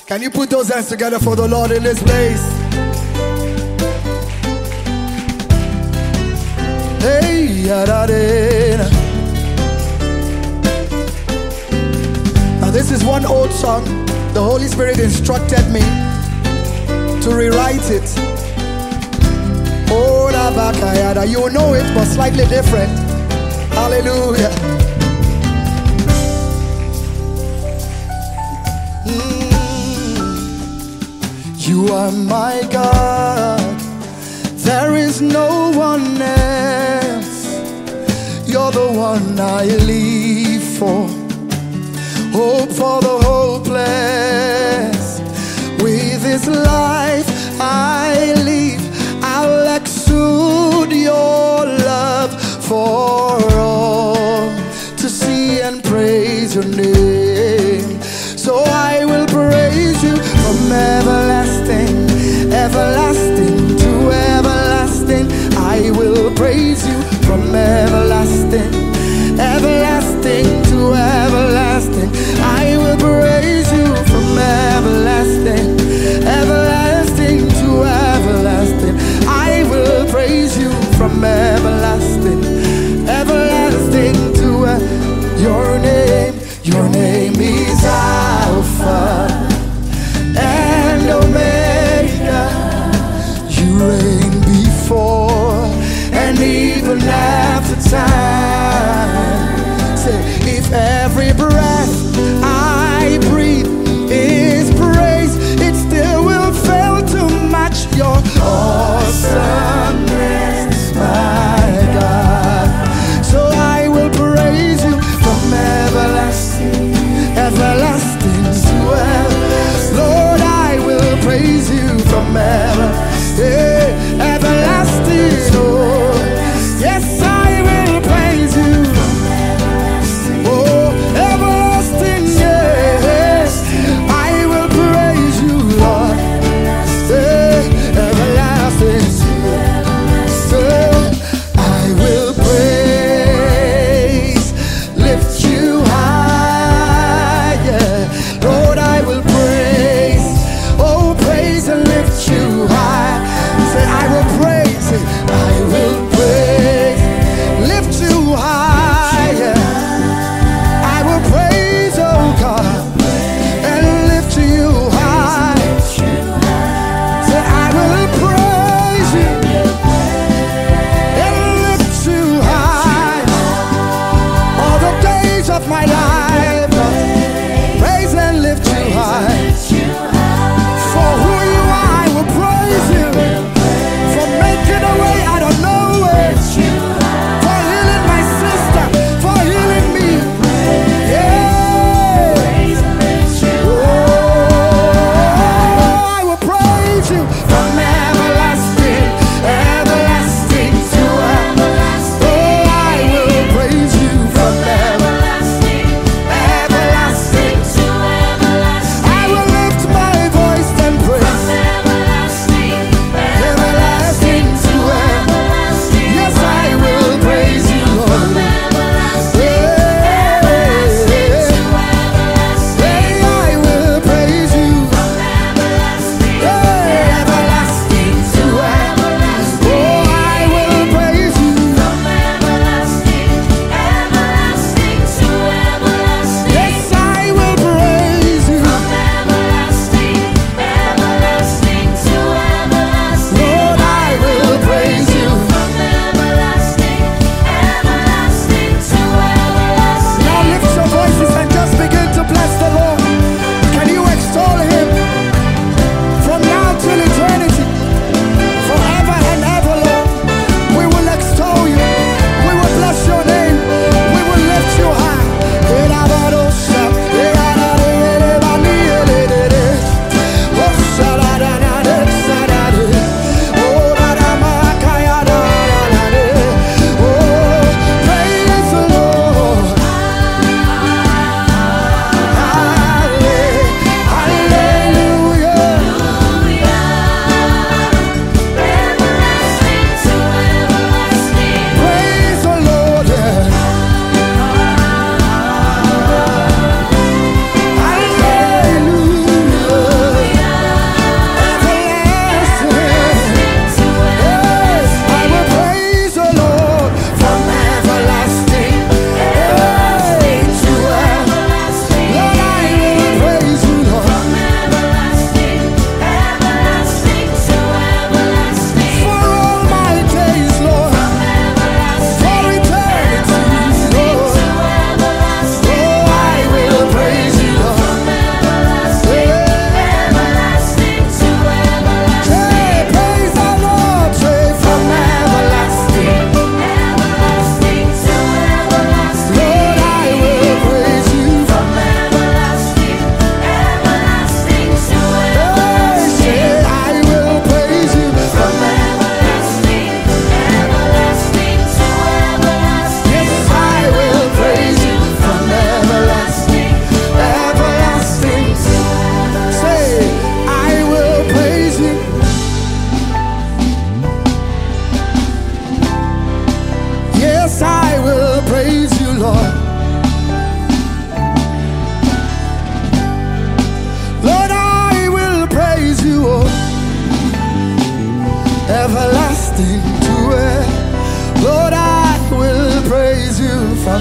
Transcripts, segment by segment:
Can you put those hands together for the Lord in this place? Hey, yadadena. Now this is one old song. The Holy Spirit instructed me to rewrite it. Oh, Nabakayada. You know it, but slightly different. Hallelujah. You are my God. There is no one else. You're the one I live for. Hope for the hopeless. With this life I live, I'll exude your love for all to see and praise your name. So I will praise you from everlasting, everlasting to everlasting. I will praise you from everlasting, everlasting to everlasting. I will praise you from everlasting, everlasting to everlasting. I will praise you from everlasting, everlasting to your name. Your name is Alpha and Omega. You reign before and even after time. Say, if every breath I breathe is praise, it still will fail to match your awesomeness, my God. So I will praise you from everlasting, everlasting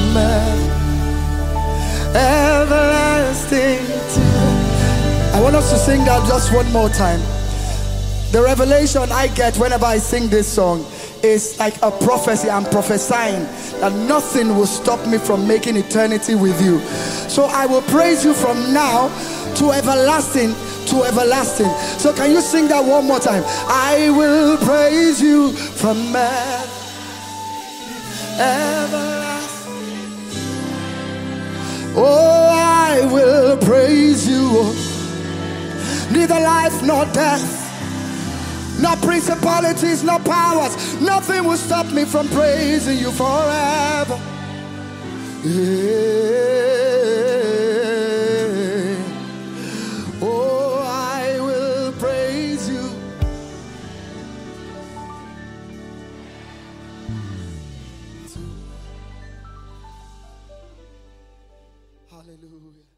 everlasting to. I want us to sing that just one more time. The revelation I get whenever I sing this song is like a prophecy. I'm prophesying that nothing will stop me from making eternity with you. So I will praise you from now to everlasting to everlasting. So can you sing that one more time? I will praise you from everlasting. Oh, I will praise you. Neither life nor death, no principalities, no powers, nothing will stop me from praising you forever. Yeah. Oh, I will praise you. Hallelujah.